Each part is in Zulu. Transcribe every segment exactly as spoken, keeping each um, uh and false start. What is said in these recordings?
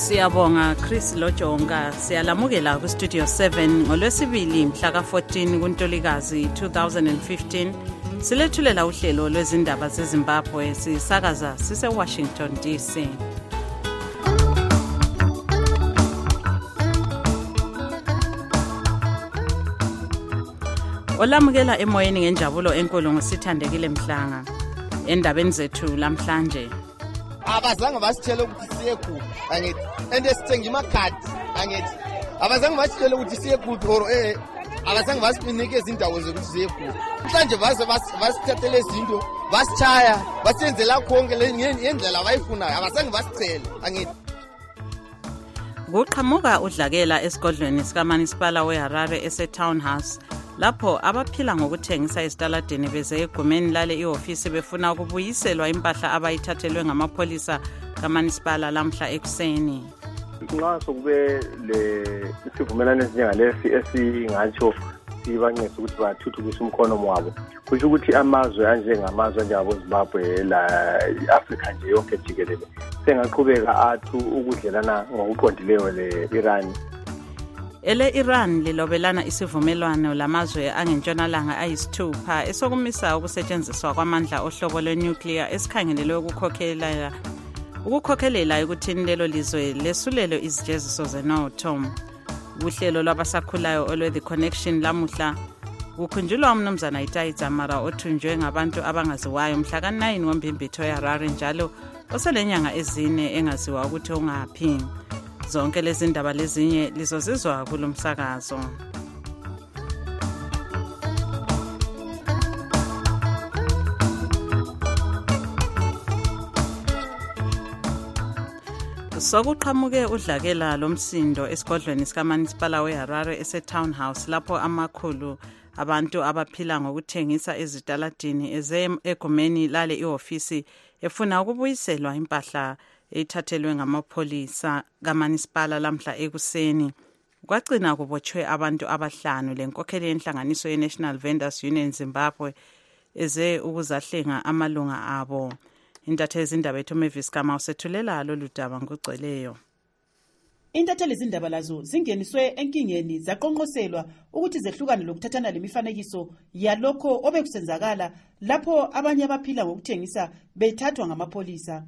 Siyabonga Chris Lojonga. Siyalamukela ku Studio seven ngolwesibili mhla ka fourteen kuNtulikazi two thousand fifteen. Silethulela uhlelo lwezindaba zeZimbabwe sisakaza sise Washington D C. Olamukela emoyeni ngenjabulo enkulu ngosithandekile Mhlanga. Endabeni zethu lamhlanje. Abazange basitshela ukuthi siye kuphi angithi ende sithenga imakhadi angithi abazange basitshela ukuthi siye kuphi or eh abazange basinikeza indawo zokuthi siye kuphi mhlanje baze basithathele izinto basichaya basenzela konke lendlela abayifunayo abazange basicela angithi. Kuqhamuka udlakela esigodlweni sikaManisipala weHarare ese Townhouse lapho abaphila ngokuthengisa esitaladeni beze egumeni lale iofisi befuna ukubuyiselwa impahla abayithathelwe ngamapholisa kaManisipala lamhla ekuseni. Nxa sokube le isivumelano esinjengalesi esingatsho sibancisa ukuthi bathuthukise umkhono wabo kusho ukuthi amazwe anjengamazwe njengabo Zimbabwe la Africa nje yonke jikelele sengaqhubeka athu ukudlelana ngokuqondileyo le-Iran. Ele Iran lilobelana isivumelwano lamazwe angentshonalanga ayisithupha esokumisa ukusetshenziswa kwamandla ohlobo lwenuclear esikhangelelwe ukukhokhelela ukukhokhelela ekuthini lelo lizwe lesulelo izijeziso zenotho. Uhlelo lwabasakhulayo olwe The Connection lamuhla kukhunjulwa umnumzana Itayi Dzamara othunjwe ngabantu abangaziwayo mhla ka nine ngoMbimbithi eHarare njalo oselenyanga ezine engaziwa ukuthi ungaphi. Zonke lezi ndaba lezinye lizozizwa kulomsakazo. Sokuqhamuke udlakela lomsindo esigodlweni sikaManisipala weHarare ese Townhouse lapho amakhulu abantu abaphila ngokuthengisa ezitaladini eze egumeni lale iofisi efuna ukubuyiselwa impahla ethathelwe ngamapholisa kaManisipala lamhla ekuseni. Kwagcina kubotshwe abantu abahlanu lenkokheli yenhlanganiso yeNational Vendors Union Zimbabwe eze ukuzahlenga amalunga abo. Intatheli zindaba ethu Mavis Kama usethulela lolu daba ngogcweleyo. Intatheli zindaba lazo zingeniswe enkingeni zaqonqoselwa ukuthi zehlukane lokuthathana lemifanekiso yalokho obekusenzakala lapho abanye abaphila ngokuthengisa bethathwa ngamapholisa.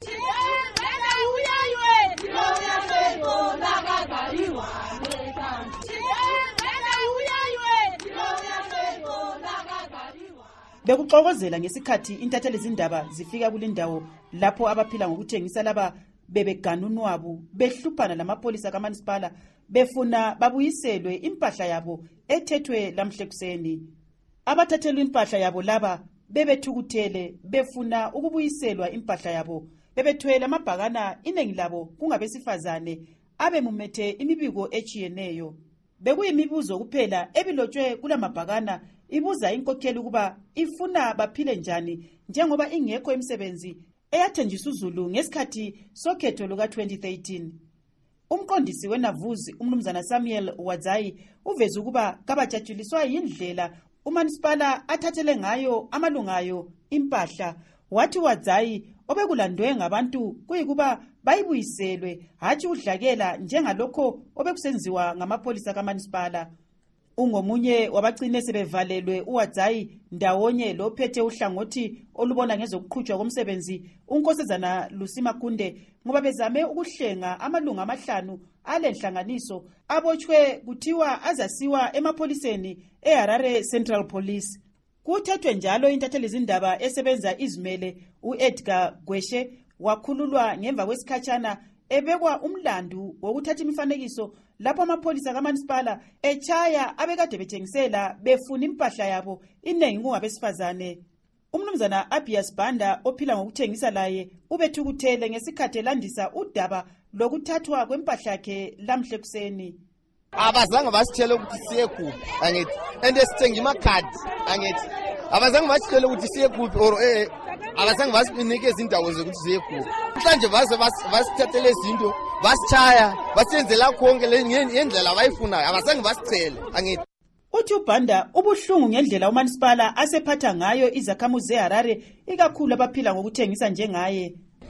Bekuxokozela ngesikhathi intatheli zindaba zifika kulindawo lapho abaphila ngokuthengisa laba bebeganunwabu behluphana lamapholisa kaManisipala befuna babuyiselwe impahla yabo ethethwe lamhle kuseni. Abathathelwe impahla yabo laba bebethukuthele befuna ukubuyiselwa impahla yabo bebethwele amabhakana inengi labo kungabesifazane abemumethe imibiko echiyeneyo. Bekuyimibuzo kuphela ebilotshwe kulamabhakana ibuza inkokheli ukuba ifuna baphile njani njengoba ingekho imisebenzi eyathenjiswa uZulu ngesikhathi sokhetho luka twenty thirteen. Umqondisi weNavuzi umnumzana Samuel Wadzayi uveza ukuba kabajatshuliswa yindlela uManisipala athathele ngayo amalungayo impahla. Wathi Wadzayi obekulandwe ngabantu kuyikuba bayibuyiselwe hatshi udlakela njengalokho obekusenziwa ngamapholisa kaManisipala. Ungomunye wabagcine sebevalelwe uWadzayi ndawonye lophethe uhlangothi olubona ngezokuqhutshwa komsebenzi uNkosazana Lusimakunde ngoba bezame ukuhlenga amalunga amahlanu alenhlanganiso abotshwe kuthiwa azasiwa emapholiseni eHarare Central Police. Kuthethwe njalo intatheli zindaba esebenza izimele uEdgar Gweshe wakhululwa ngemva kwesikhatshana ebekwa umlandu wokuthatha imifanekiso lapho amapholisa kaManisipala echaya abekade bethengisela befuna impahla yabo inengi kungabesifazane. Umnumzana Abias Banda ophila ngokuthengisa laye ubethukuthele ngesikhathi landisa udaba lokuthathwa kwempahla yakhe lamhle kuseni. Abazange basitshela ukuthi siye kuphi angithi ende sithenga imakhadi angithi abazange basitshela ukuthi siye kuphi or eh abazange basinikeza indawo zokuthi siye kuphi mhlanje baze basithathele izinto basichaya basenzela konke lendlela abayifunayo abazange basicela angithi. Uthi uBanda ubuhlungu ngendlela uManisipala asephatha ngayo izakhamuzi zeHarare ikakhulu abaphila ngokuthengisa njengaye.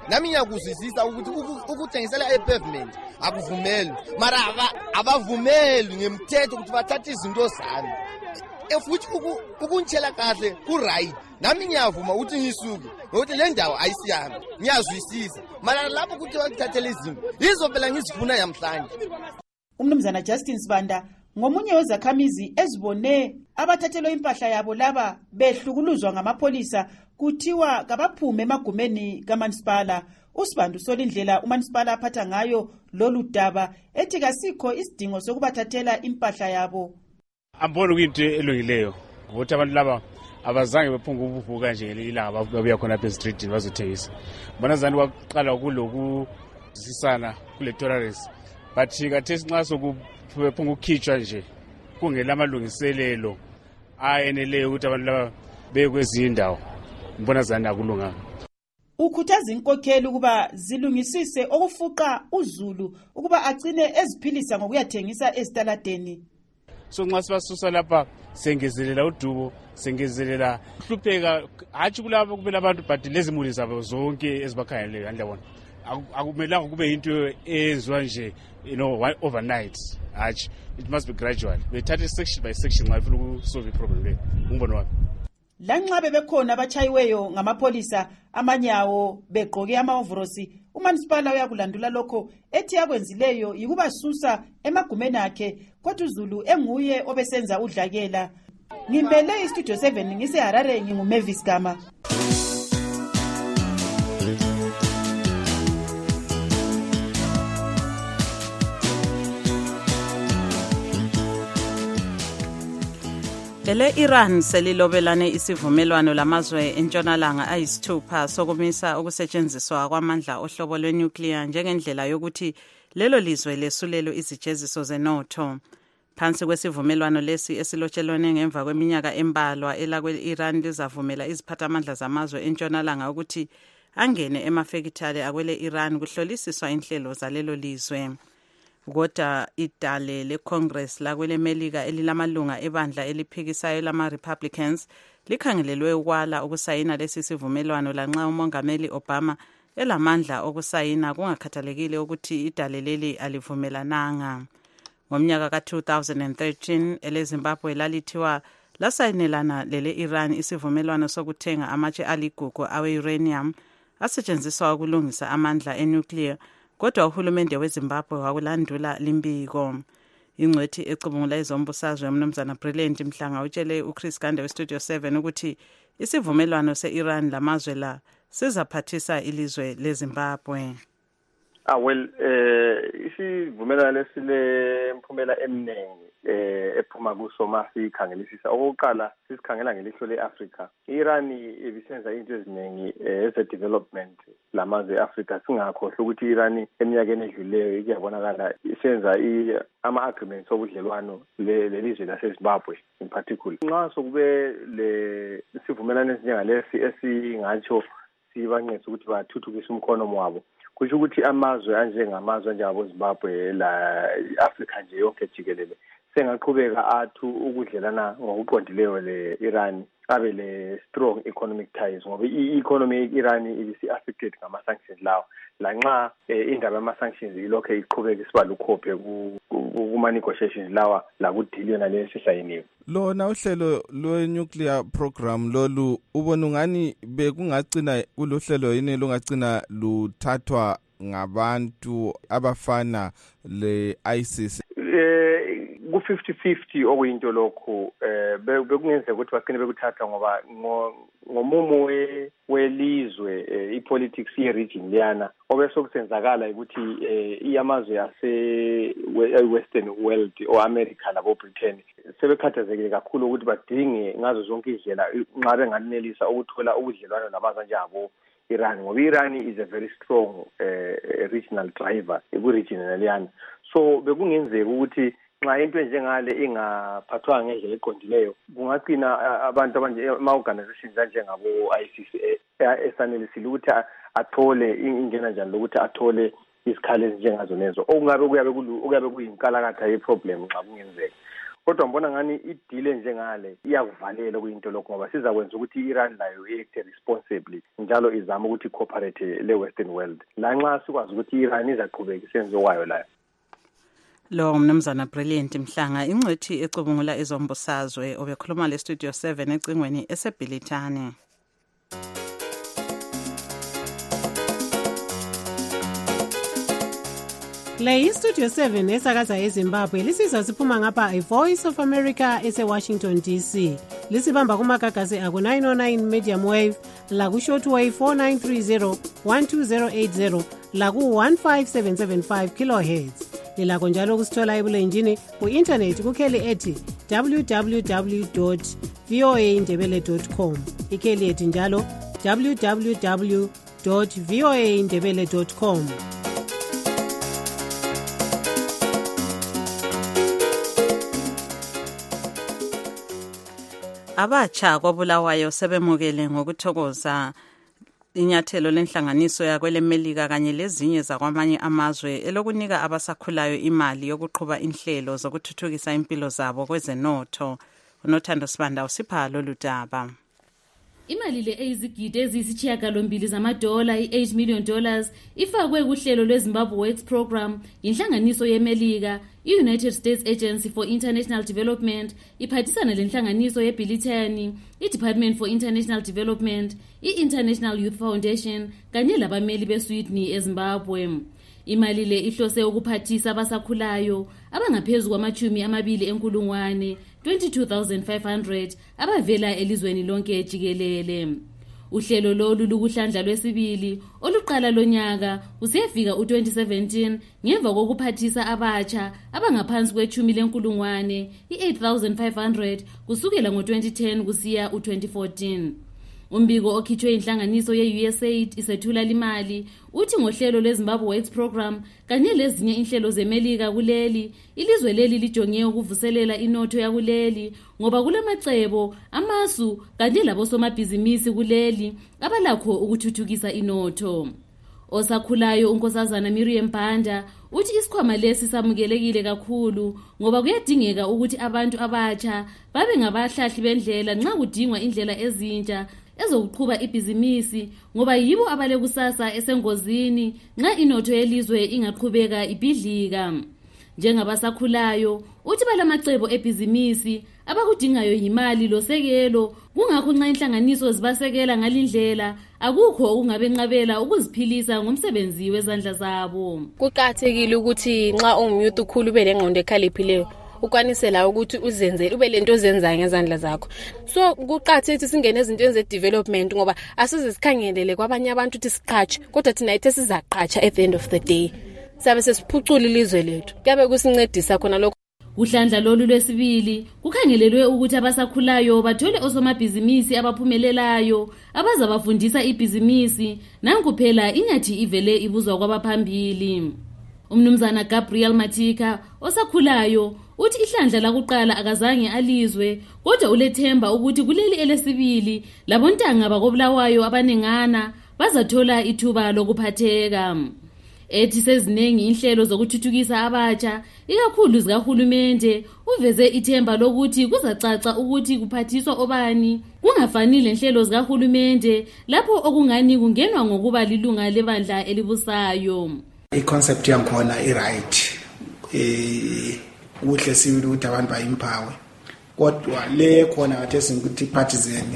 nami ngiyakuzwisisa ukuthi ukuthengisela e-pavement akuvumelwi, mara abavumeli ngemthetho ukuthi bathathe izinto zami. Futhi ukuntshela kahle ku-right, nami ngiyavuma ukuthi ngisuke ngokuthi le ndawo ayisiyami, ngiyazwisisa, mara lapho ukuthi bakuthathele izinto yizo phela ngizifuna yamhlanje. Umnumzana Justin Sibanda ngomunye wezakhamizi ezibone abathathelwe impahla yabo laba behlukuluzwa ngamapolisa kuthiwa kabaphume emagumeni kaMansipala. uSibanda usolindlela uMansipala aphatha ngayo lolu daba ethi kasikho isidingo sokubathathela impahla yabo. Ambona kuyinto elungileyo ukuthi abantu laba abazange bephunga ubuvuka nje ngelinye ilanga babuya khona apha e-streetini bazothengisa. Bona zani waqala kuloku sisana kule tolerance, but kathesi nxa sokuphunga ukukhitshwa nje kungela amalungiselelo ayeneleyo ukuthi abantu laba bekwezinye indawo. Mbona zani akulunganga. Ukhuthaza inkokheli ukuba zilungisise okufuqa uZulu ukuba agcine eziphilisa ngokuyathengisa esitaladeni. So nxa sibasusa lapha sengezelela udubo, sengezelela hlupheka hatshi kulabo kubela abantu but lezi muli zabo zonke ezibakhangeleyo andlabona. Akumelanga kube into ezwa nje you know overnight. Hatshi, it must be gradual. Bethathe section by section nxa ufuna ukusolve iproblem le. Umbono wami. Lanxa bebekhona abachayiweyo ngamapolisa amanyawo begqoke amahovorosi, uMansipala uyakulandula lokho ethi yakwenzileyo yikubasusa emagumeni akhe, kodwa uZulu enguye obesenza udlakela. Ngimele iStudio seven ngise Harare, nginguMavis Gama. Ele Iran selilobelane isivumelwano lamazwe entshonalanga ayisithupha sokumisa ukusetshenziswa kwamandla ohlobo lwenuclear njengendlela yokuthi lelo lizwe lesulelo izijeziso zenotho. Phansi kwesivumelwano lesi esilotshelwane ngemva kweminyaka embalwa elakwe-Iran lizavumela iziphathamandla zamazwe entshonalanga ukuthi angene emafekithali akwele Iran kuhlolisiswa inhlelo zalelo lizwe. Kodwa idale leCongress lakwele Melika elilamalunga ebandla eliphikisayo lama-Republicans likhangelelwe ukwala ukusayina lesi sivumelwano lanxa uMongameli Obama elamandla okusayina kungakhathalekile ukuthi idale leli alivumelananga. Ngomnyaka ka two thousand thirteen eleZimbabwe lalithiwa lasayinelana lele Iran isivumelwano sokuthenga amatshe aligugu awe-uranium asetshenziswa ukulungisa amandla enuclear. Kodwa uhulumende weZimbabwe wakulandula limbiko. Ingcwethi ecubungula ezombusazwe umnumzana Brilliant Mhlanga utshele uChris Gande weStudio seven ukuthi isivumelwano se-Iran lamazwe la sizaphathisa ilizwe leZimbabwe. Ah well, eh isivumelwano lesile mphumela eminingi eh ephuma kusoma sikhangelisisa. Okokuqala sisikhangela ngelihlo leAfrica. iIran ibisenza into eziningi eze development lamazwe eAfrica, singakhohle ukuthi iIran eminyakeni edluleyo ikuyabonakala isenza ama agreements obudlelwano lelizwe laseZimbabwe in particular. Nxa sokube le isivumelwano esinjengalesi esingatsho sibancedisa ukuthi bathuthukise umkhono wabo, kusho ukuthi amazwe anjengamazwe njengabo Zimbabwe la Africa nje yonke jikelele sengaqhubeka athu ukudlelana ngokuqondileyo le-Iran, abe le strong economic ties ngoba i-economy ye-Iran ibisi affected ngama-sanctions lawo. Lanxa indaba yama-sanctions ilokho iqhubeka isiba lukhophe kuma-negotiations lawa lakudili yona lesisayiniwe. Lona uhlelo lwe-nuclear program lolu ubona ungani bekungagcina kulohlelo yini lungagcina luthathwa ngabantu abafana le-ISIS? Eh ku fifty fifty okuyinto lokho eh bekungenzeka ukuthi bagcine bekuthatha ngoba ngomumo welizwe ipolitics ye-region liyana obese kusenzakala ukuthi iyamazwe ase western world o America labo Britain sebekhathazekile kakhulu ukuthi badinge ngazo zonke izindlela nxa benganelisa ukuthola ubudlelwano namazwe njabo Iran ngoba Iran is a very strong uh, regional driver ku-region liyana. So bekungenzeka ukuthi nxa into njengale ingaphathwa ngendlela eqondileyo kungagcina abantu abanje ama-organizations anjengabo ISIS esanelisile ukuthi athole ingena njani lokuthi athole izikhali ezinjengazo nezo okungabe kuyabe kuyabe kuyinkalakatha yeproblem nxa kungenzeka. kodwa ngibona ngani idile njengale iyakuvalela kuyinto lokho ngoba sizakwenza ukuthi i-Iran nayo i-act responsibly njalo izama ukuthi cooperate le-Western world lanxa sikwazi ukuthi i-Iran izaqhubeka isenzo wayo layo. Lo mnumzana Brilliant Mhlanga ingcwethi ecubungula izombusazwe obekhuluma le Studio seven ecingweni esebhilitane. Le iStudio seven esakaza eZimbabwe lisizwa siphuma ngapha iVoice of America ese-Washington D C. Lisibamba kumagagasi aku nine oh nine medium wave, laku shortwave four nine three zero one two zero eight zero, laku one five seven seven five kilohertz. Lilakho njalo kusithola ebulenjini ku-internet kukheli ethi w w w dot voa ndebele dot com. Ikheli ethi njalo w w w dot voa ndebele dot com. Abatsha kwabulawayo sebemukele ngokuthokoza inyathelo lenhlanganiso yakwele Melika kanye lezinye zakwamanye amazwe elokunika abasakhulayo imali yokuqhuba inhlelo zokuthuthukisa impilo zabo kwezenotho. uNothando Sibanda usipha lolu daba. Imali le eyizigidi eziyisishiyagalombili zamadola i-eight million dollars ifakwe kuhlelo lweZimbabwe Works Program inhlanganiso yeMelika i-United States Agency for International Development iphathisana lenhlanganiso yeBilitani i-Department for International Development i-International Youth Foundation kanye labameli beSweden eZimbabwe. Imali le ihlose ukuphathisa abasakhulayo abangaphezulu kwamachumi amabili enkulungwane twenty-two thousand five hundred abavela elizweni lonke jikelele. Uhlelo lolu lukuhlandla lwesibili oluqala lonyaka usiyafika u-twenty seventeen ngemva kokuphathisa abatsha abangaphansi kwechumi lenkulungwane i-eight thousand five hundred kusukela ngo-twenty ten kusiya u-twenty fourteen. Umbiko okhitshwe inhlanganiso ye-U S A I D isethula limali uthi ngohlelo lweZimbabwe Works Program kanye lezinye inhlelo zeMelika kuleli ilizwe leli lijonge ukuvuselela inotho yakuleli ngoba kulamacebo amasu kanye labosomabhizinisi kuleli abalakho ukuthuthukisa inotho. Osakhulayo unkosazana Miriam Banda uthi isikhwama lesi samukelekile kakhulu ngoba kuyadingeka ukuthi abantu abatsha babe ngabahlahli bendlela nxa kudingwa indlela ezintsha ezokuqhuba ibhizinisi ngoba yibo abale kusasa esengozini nxa inotho yelizwe ingaqhubeka ibhidlika. Njengabasakhulayo uthi balamacebo ebhizinisi abakudingayo yimali losekelo kungakho nxa inhlanganiso zibasekela ngalindlela akukho okungabenqabela ukuziphilisa ngomsebenzi wezandla zabo. Kuqakathekile ukuthi nxa ungumyouth ukhulu ube lengqondo ekhaliphileyo ukwanisela ukuthi uzenzele ube lento ozenzayo ngezandla zakho. So kuqakathekile ukuthi singene ezintweni ze-development ngoba asize sikhangelele kwabanye abantu ukuthi siqhatshe kodwa thina ithe sizaqhatsha at the end of the day. Sabe sesiphucula ilizwe lethu kuyabe kusincedisa khona lokho. Kuhlandla lolu lwesibili kukhangelelwe ukuthi abasakhulayo bathole osomabhizinisi abaphumelelayo abazabafundisa ibhizinisi nanku phela inyathi ivele ibuzwa kwabaphambili. Umnumzana Gabriel Matika osakhulayo uthi ihlandla lakuqala akazange alizwe kodwa ulethemba ukuthi kuleli elesibili labontanga bakobulawayo abanengana bazathola ithuba lokuphatheka. Ethi sezinengi inhlelo zokuthuthukisa abatsha ikakhulu zikahulumende uveze ithemba lokuthi kuzacaca ukuthi kuphathiswa obani kungafanele inhlelo zikahulumende lapho okungani kungenwa ngokuba lilunga lebandla elibusayo. I-concept yankhona i-right eh kuhle sibili ukuthi abantu bayimpawe kodwa le khona ngathi singukuthi partisan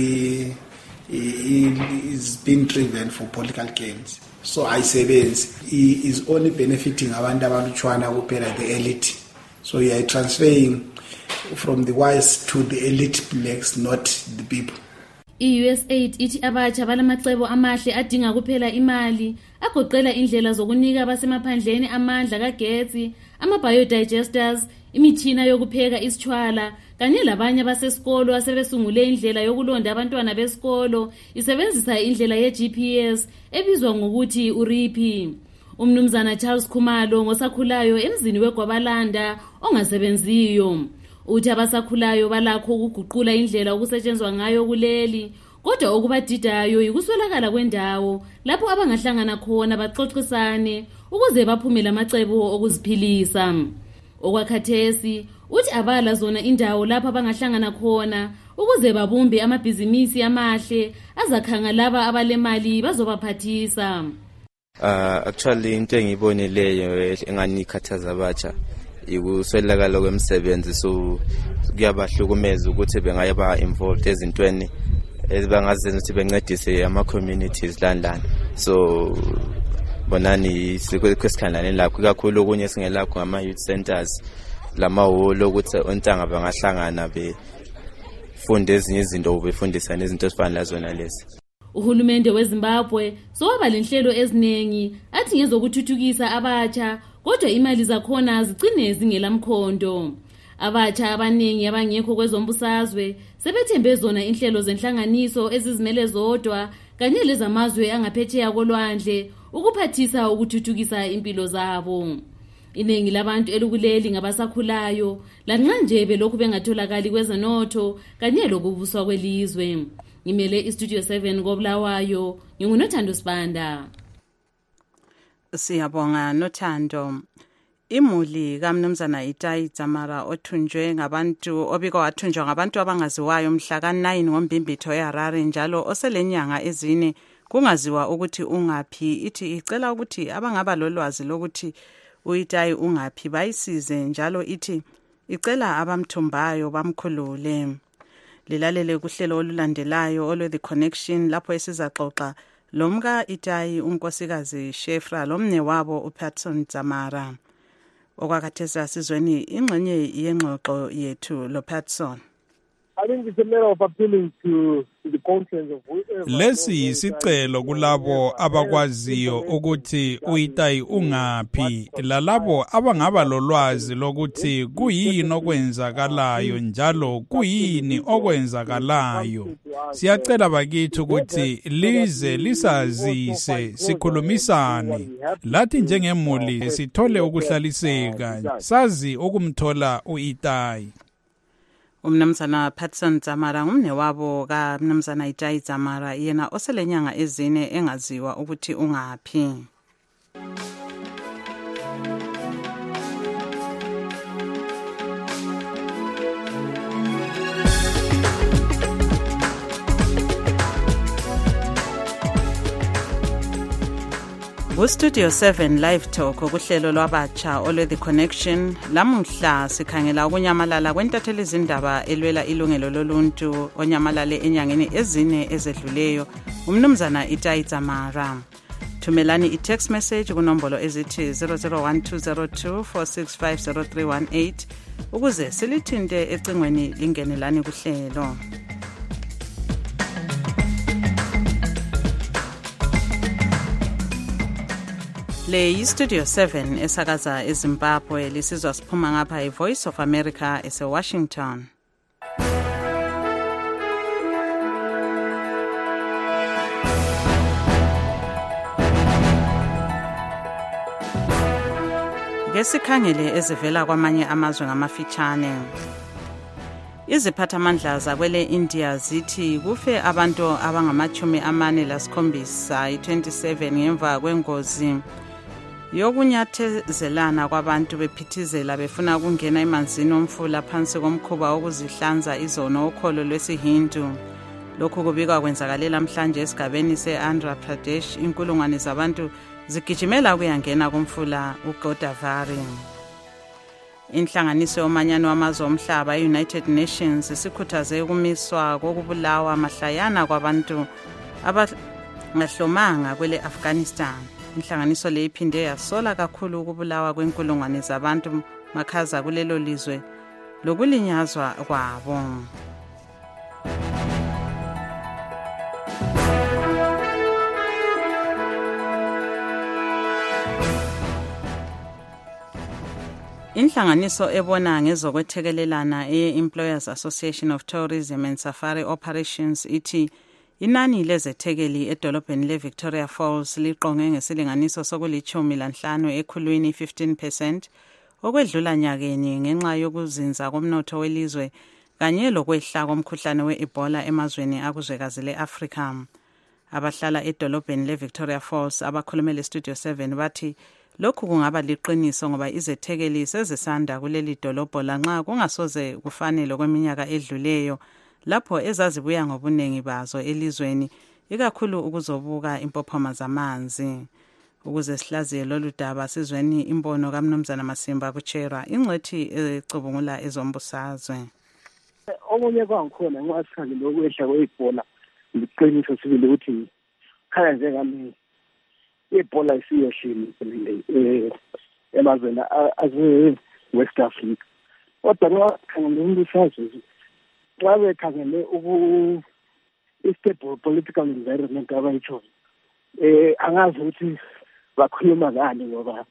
is being driven for political gains. So ayisebenzi is only benefiting abantu abalutshwana kuphela the elite. So you are transferring from the wise to the elite blacks, not the people. I-U S A I D ithi abatsha balamacebo amahle adinga kuphela imali agoqela indlela zokunika abasemaphandleni amandla kagetsi, ama-biodigesters, imithina yokupheka isitshwala kanye labanye abasesikolo asebesungule indlela yokulonda abantwana besikolo isebenzisa indlela ye-G P S ebizwa ngokuthi uripi. Umnumzana Charles Khumalo ngosakhulayo emzini weGwabalanda ongasebenziyo uthi abasakhulayo balakho ukuguqula indlela okusetshenzwa ngayo kuleli kodwa okubadidayo yikuswelakala kwendawo lapho abangahlangana khona baxoxisane ukuze baphumele amacebo okuziphilisa. Okwakhathesi uthi abala zona indawo lapho abangahlangana khona ukuze babumbe amabhizinisi amahle azakhanga laba abalemali bazobaphathisa. Uh, actually into engibonileyo engani ikhathaza abatsha ikuswelakala kwemisebenzi, so kuyabahlukumeza ukuthi bengayaba involved ezintweni ebangazenza ukuthi bencedise ama communities landlana. So bonani sikwesikhandlane lakho kakhulu okunye singelakho ama youth centers lamahholo ukuthi ontanga bangahlangana befunde ezinye izinto befundisa nezinto ezifana lazona lezi. Uhulumende weZimbabwe soba lenhlelo eziningi athi ngezokuthuthukisa abatsha, kodwa imali zakhona zigcine zingelamkhondo. Abatsha abaningi abangekho kwezombusazwe sebethembe zona inhlelo zenhlanganiso ezizimele zodwa kanye lezamazwe angaphetsheya kolwandle ukuphathisa ukuthuthukisa impilo zabo. Iningi labantu elukuleli ngabasakhulayo lanxa nje belokhu bengatholakali kwezenotho kanye lokubuswa kwelizwe. Ngimele iStudio seven koBulawayo, ngingunothando Sibanda. Siyabonga Nothando. Imuli kaMnumzana Itayi Dzamara othunjwe ngabantu obiko wathunjwa ngabantu abangaziwayo mhla ka nine ngoMbimbitho eHarare njalo oselenyanga ezine kungaziwa ukuthi ungaphi. Ithi icela ukuthi abangaba lolwazi lokuthi uItayi ungaphi bayisize, njalo ithi icela abamthumbayo bamkhulule. Lilalele kuhlelo olulandelayo olwe The Connection lapho esizaxoxa lomka Itayi unkosikazi Shefra lomne wabo uPatson Dzamara. Okwakhathesa sizweni ingxenye yengxoxo yethu loPatson. I think it's a matter of appealing to the conscience of whoever. Lesi isicelo kulabo abakwaziyo ukuthi uItayi ungaphi, lalabo abangaba lolwazi lokuthi kuyini okwenzakalayo njalo kuyini okwenzakalayo. Siyacela bakithi ukuthi lize lisazise, sikhulumisane lathi njengemuli sithole ukuhlaliseka, sazi ukumthola uItayi. Umnumzana Patson Dzamara ngumne wabo ka Mnumzana Itayi Dzamara, yena oselenyanga ezine engaziwa ukuthi ungaphi. Studio seven Live Talk kuhlelo lwabatsha olwe The Connection. Lamuhla sikhangela ukunyamalala kwentatheli izindaba elwela ilungelo loluntu onyamalale enyangeni ezine ezedluleyo uMnumzana Itayi Dzamara. Thumelani i-text message kunombolo ezithi zero zero one two zero two four six five zero three one eight ukuze silithinte ecingweni lingenelani kuhlelo. Le iStudio seven esakaza eZimbabwe lisizwa siphuma ngapha iVoice of America ese Washington. Ngesikhangele ezivela kwamanye amazwe ngamafitshane. Iziphathamandla zakwele India zithi kufe abantu abangamachumi amane lasikhombisa i-twenty-seven ngemva kwengozi yokunyathezelana kwabantu bephithizela befuna ukungena emanzini omfula phansi komkhuba okuzihlanza izono okholo lwesiHindu. Lokhu kubikwa kwenzakalela namhlanje esigabeni se-Andhra Pradesh. Inkulungwane zabantu zigijimela ukuyangena kumfula uGodavari. Inhlanganiso yomanyano wamazwe omhlaba i-United Nations isikhuthaze ukumiswa kokubulawa mahlayana kwabantu abangahlomanga kwele Afghanistan. Inhlanganiso le iphinde yasola kakhulu ukubulawa kwenkulungwane zabantu makhaza kulelo lizwe lokulinyazwa kwabo. Inhlanganiso ebona ngezokwethekelelana e-Employers Association of Tourism and Safari Operations ithi inani lezethekeli edolobheni leVictoria Falls liqonge ngesilinganiso sokulichumi lanhlanu ekhulwini fifteen percent okwedlula nyakeni ngenxa yokuzinza komnotho welizwe kanye lokwehla komkhuhlane we-Ebola emazweni akuzwekazi le-Afrika. Abahlala edolobheni leVictoria Falls abakhulumele Studio seven bathi lokhu kungaba liqiniso ngoba izethekeli sezisanda kuleli dolobho lanxa kungasoze kufanele kweminyaka edluleyo lapho ezazibuya ngobuningi bazo elizweni ikakhulu ukuzobuka impophoma zamanzi. Ukuze sihlaziye lolu daba sizweni imbono kaMnumzana Masimba kuChera ingcwethi ecubungula ezombusazwe. Omunye kwangikhona nxa sikhangele ukwehla kwebhola liqiniso sibili ukuthi khaya njengami ibhola isiyehlile eh emazweni ase West Africa. Kodwa nxa sikhangele umbusazwe xa bekhangele uku stable political environment abayitho eh angazi ukuthi bakhuluma ngani ngoba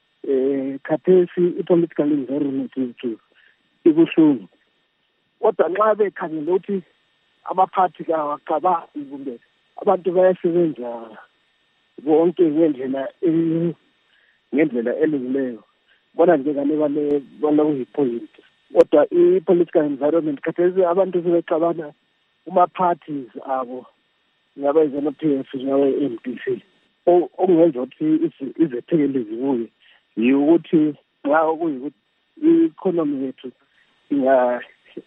eh khathesi i-political environment yethu ibuhlungu. Kodwa nxa bekhangele ukuthi abaphathi kawacabangi kumbe abantu bayasebenza bonke ngendlela ngendlela elungileyo bona njengane bale baloyipoint. Kodwa i-political environment khathesi abantu sebecabana kuma-parties abo ngaba iZanu-P F ngaba i-M D C okungenza ukuthi izethekeli zibuye yikuthi nxa kuyikuthi i-economy yethu inga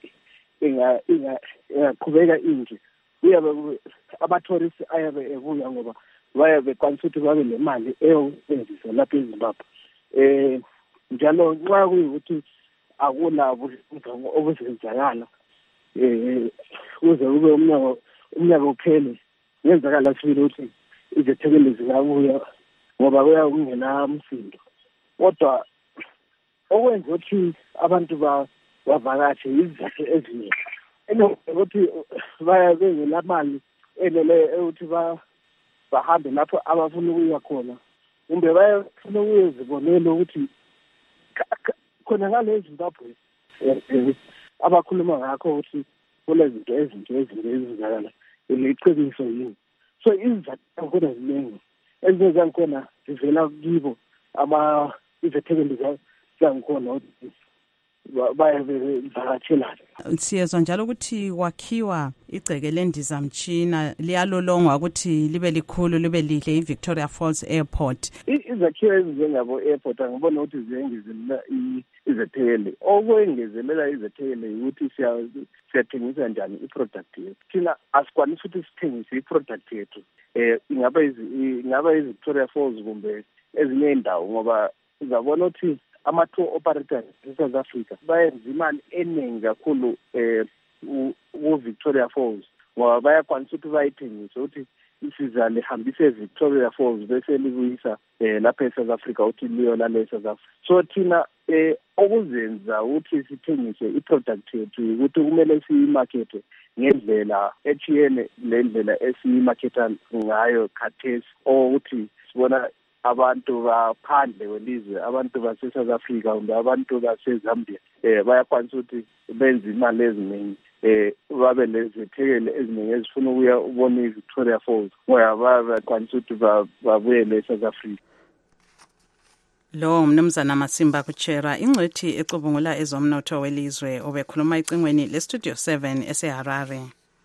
inga ingaqhubeka inje uyabe ama-tourists ayabe ebuya ngoba bayabe kwanisa ukuthi babe nemali eyosebenzisa lapha eZimbabwe. Eh njalo nxa kuyikuthi akunabo obuzenzakala eh kuze kube umnyaka umnyaka uphele ngenzakala sibili ukuthi izethekeli zingabuya ngoba kuya kungena umsindo. Kodwa okwenza ukuthi abantu bavakashe izizathu eziningi enokuthi baya bengelamali enele ukuthi bahambe lapho abafuna ukuya khona kumbe bayafuna ukuyozibonela ukuthi khona ngale Zimbabwe abakhuluma ngakho ukuthi kulezinto ezinto ezinto ezizakala iqiniso yini. So izizathu khona ziningi ezinye zakhona zivela kibo ama izethekeli zangikhona ukuthi bayavakathelana. Siyezwa njalo ukuthi wakhiwa igceke lendizamtshina liyalolongwa ukuthi libe likhulu libe lihle iVictoria Falls Airport. Izakhiwo ezinjengabo airport angibona ukuthi ziyengezelela izethekeli. Okwengezelela izethekeli ukuthi siyathengisa njani iproduct yethu. Thina asikwanisi ukuthi sithengise iproduct yethu eh ingaba ingaba iVictoria Falls kumbe ezinye indawo ngoba uzabona ukuthi ama-tour operators eSouth Africa bayenza imali eningi kakhulu eh ku-Victoria Falls ngoba bayakwanisa ukuthi bayithengise ukuthi isiza lihambise eVictoria Falls bese libuyisa eh lapha eSouth Africa uthi liyo lale eSouth Africa. So thina eh okuzenza ukuthi sithengise iproduct yethu ukuthi kumele siyimarkete ngendlela ethiyene lendlela esiyimarketa ngayo khathesi ukuthi sibona abantu baphandle welizwe abantu base-South Africa kumbe abantu base-Zambia eh bayakwanisa ukuthi benze imali eziningi eh babe lezithekeli eziningi ezifuna ukuya ubona iVictoria Falls ngoba bayakwanisa ukuthi babuyele eSouth Africa. Lo Mnumzana Masimba kuChera ingcwethi ecubungula ezomnotho welizwe obekhuluma icingweni leStudio seven eseHarare.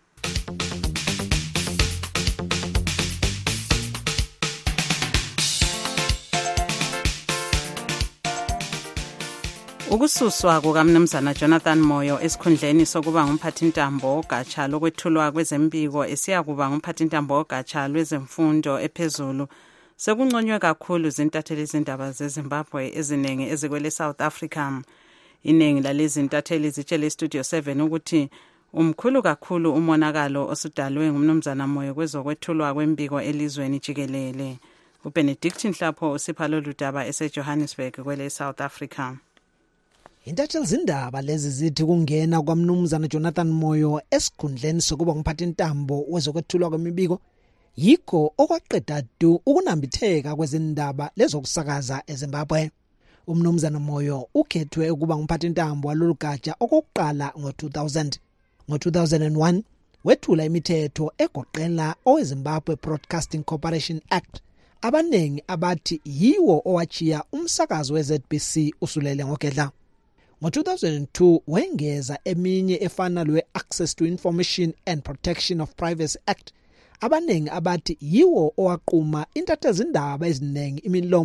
Ukususwa kukaMnumzana Jonathan Moyo esikhundleni sokuba ngumphathintambo ogatsha lokwethulwa kwezempiko esiya kuba ngumphathintambo ogatsha lwezemfundo ephezulu sekunconywe kakhulu zintatheli izindaba zeZimbabwe eziningi ezikwele South Africa. Iningi lalezi zintatheli zitshele iStudio seven ukuthi umkhulu kakhulu umonakalo osudalwe ngumnumzana Moyo kwezokwethulwa kwempiko elizweni jikelele. uBenedict Nhlapho usipha lolu daba eseJohannesburg kwele South Africa. Intatheli zindaba lezi zithi kungena kwaMnumzana Jonathan Moyo esikhundleni sokuba ngumphathintambo wezokwethulwa kwemibiko yikho okwaqeda du ukunambitheka kwezindaba lezokusakaza eZimbabwe. Umnumzana Moyo ukhethwe ukuba ngumphathintambo walolu gatsha okokuqala ngo-two thousand. Ngo-two thousand one wethula imithetho egoqela oweZimbabwe Broadcasting Corporation Act abanengi abathi yiwo owachiya umsakazo we-Z B C usulele ngogedla. Ngo-two thousand two wengeza eminye efana lwe-Access to Information and Protection of Privacy Act abanengi abathi yiwo owaquma intatheli zindaba eziningi imilomo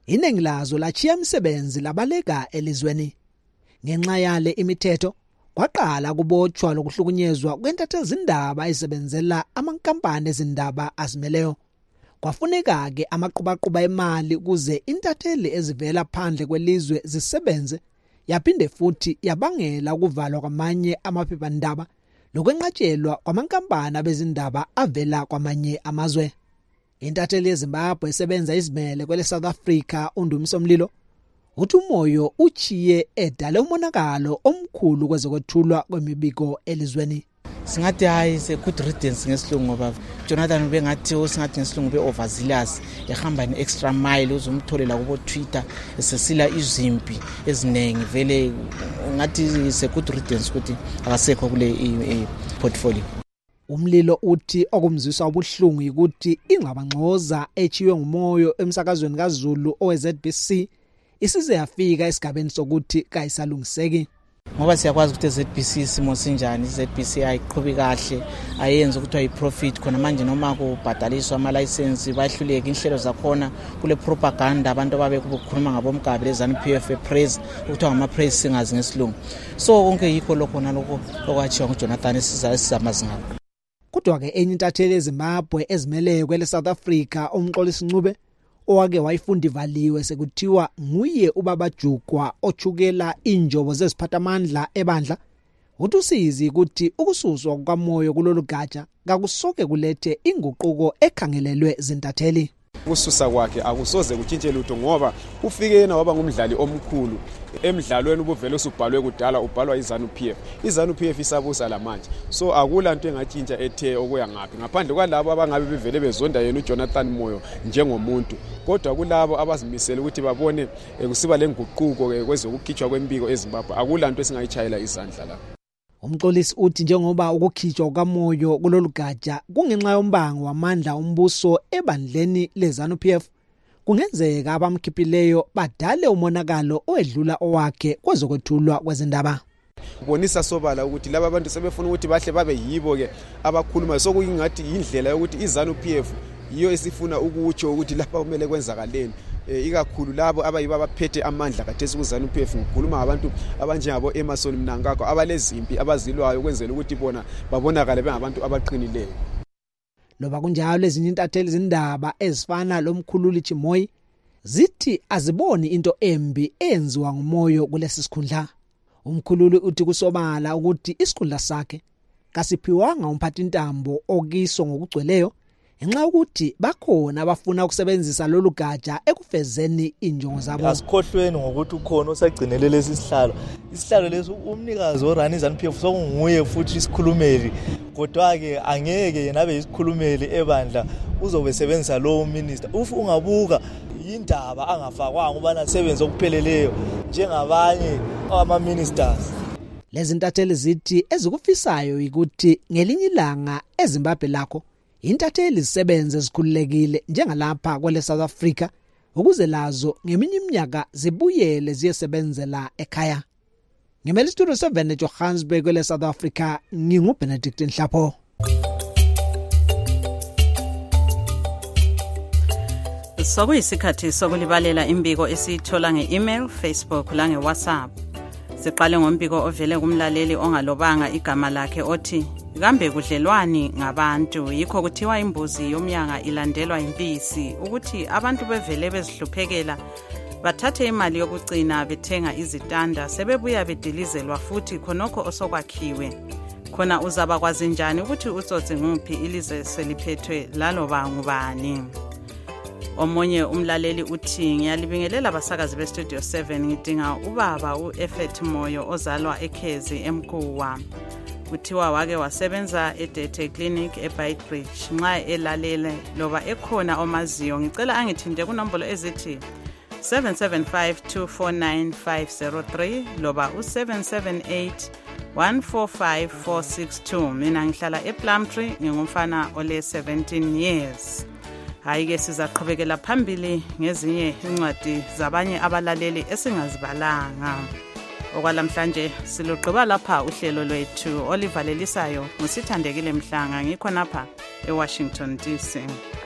iningi lazo lachiya umsebenzi labaleka elizweni. Ngenxa yale imithetho kwaqala kubotshwa lokuhlukunyezwa kwentatheli-zindaba ezisebenzela amankampani ezindaba azimeleyo. Kwafuneka ke amaqhubaquba emali ukuze intatheli ezivela phandle kwelizwe zisebenze, yaphinde futhi yabangela ukuvalwa kwamanye amaphephandaba lokwenqatshelwa kwamankampani abezindaba avela kwamanye amazwe. Intatheli yeZimbabwe esebenza izimele kwele South Africa uNdumiso Mlilo uthi umoyo uchiye edale umonakalo omkhulu kwezokwethulwa kwemibiko elizweni. Singathi hayi se good riddance ngesilungu ngoba Jonathan ubengathi usingathi ngesilungu be overzealous ehamba ne extra mile uzumtholela kubo Twitter esesila izimpi ezinengi vele ngathi se good riddance ukuthi akasekho kule portfolio. Umlilo uthi okumzwisa ubuhlungu ukuthi ingxabangxoza echiwe ngumoyo emsakazweni kaZulu owe-Z B C isize yafika esigabeni sokuthi kayisalungiseki. Ngoba siyakwazi ukuthi Z B C simo sinjani, Z B C ayiqhubi kahle, ayenza ukuthi ayi profit khona manje noma kubhadaliswa ama license bahluleke inhlelo zakhona kule propaganda abantu ababe kukhuluma ngabomgabe lezanu P F praise ukuthi ngama praise singers ngesilungu. So konke yikho lokho nalokho lokwachiwa nguJonathan esiza esizamazinga. Kodwa ke enye intatheli eZimbabwe ezimele kwele South Africa umxolisi Ncube owake wayifunda ivaliwe sekuthiwa nguye ubaba Jukwa ochukela injobo zesiphathamandla ebandla uthi usizi ukuthi ukususwa kwamoyo kulolu gatsha kakusoke kulethe inguquko ekhangelelwe zintatheli. Ukususa kwakhe akusoze kutshintshe lutho ngoba ufike yena waba ngumdlali omkhulu emidlalweni ubuvele usubhalwe kudala ubhalwa iZanu P F. iZanu P F isabusa lamanje. So akula nto engatshintsha ethe okuya ngaphi ngaphandle kwalabo abangabe bevele bezonda yena uJonathan Moyo njengomuntu. Kodwa kulabo abazimisela ukuthi babone kusiba lenguquko kwezokukhitshwa kwempiko eZimbabwe akula nto esingayichayela izandla la. Umxolisi uthi njengoba ukukhitshwa kwamoyo kulolu gatsha kungenxa yombango wamandla ombuso ebandleni leZanu P F kungenzeka abamkhiphileyo badale umonakalo owedlula owakhe kwezokwethulwa kwezindaba. Ubonisa sobala ukuthi laba bantu sebefuna ukuthi bahle babe yibo ke abakhuluma sokungathi indlela yokuthi iZanu P F yiyo esifuna ukutsho ukuthi lapha kumele kwenzakaleni. E, ikakhulu labo abayiba baphethe amandla kathesi kuZanu P F ngikhuluma ngabantu abanjengabo Emerson Mnangagwa abalezimpi abazilwayo kwenzela ukuthi bona babonakale bengabantu abaqinileyo. Loba kunjalo ezinye intatheli zindaba ezifana lomkhululi Chimoyi zithi aziboni into embi enziwa ngumoyo kulesi sikhundla. Umkhululi uthi kusobala ukuthi isikhundla sakhe kasiphiwanga umphathintambo okiso ngokugcweleyo enxa ukuthi bakhona abafuna ukusebenzisa lolu gatsha ekufezeni injongo zabo. Asikhohlweni ngokuthi ukhona osagcinele lesi sihlalo. Isihlalo lesi umnikazi orani iZanu P F sokunguye futhi isikhulumeli. Kodwa ke angeke yena abe isikhulumeli ebandla uzobe sebenzisa lo minister. Ufu ungabuka indaba angafakwanga ubana sebenze okupheleleyo njengabanye ama ministers. Lezi ntatheli zithi ezikufisayo ukuthi ngelinye ilanga eZimbabwe lakho intatheli zisebenze zikhululekile njengalapha kwele South Africa ukuze lazo ngeminye iminyaka zibuyele ziyesebenzela ekhaya. Ngemeli Studio seven eJohannesburg kwele South Africa nginguBenedict Nhlapho. Sokuyisikhathi sokulibalela imbiko esithola nge-email, Facebook la nge-WhatsApp. Siqale ngombiko ovele kumlaleli ongalobanga igama lakhe othi kambe kudlelwani ngabantu yikho kuthiwa imbuzi yomnyanga ilandelwa impisi ukuthi abantu bevele bezihluphekela bathathe imali yokucina bethenga izitanda sebebuya bedilizelwa futhi khonokho osokwakhiwe khona uzaba kwazi njani ukuthi utsotsi nguphi ilize seliphethwe laloba ngubani. Omonye umlaleli uthi ngiyalibingelela abasakazi beStudio seven ngidinga ubaba uEffet Moyo ozalwa eKhezi eMkuwa. Kuthiwa wake wasebenza eDete Clinic eBaitbridge nxa elalele loba ekhona omaziyo ngicela angithinte kunombolo ezithi seven seven five two four nine five zero three loba u seven seven eight one four five four six two. Mina ngihlala ePlumtree ngingumfana ole seventeen years. Hayi ke sizaqhubekela phambili ngezinye incwadi zabanye abalaleli esingazibalanga. Okwalamhlanje silugqiba lapha uhlelo lwethu olivalelisayo ngusithandekile Mhlanga ngikho napha eWashington D C.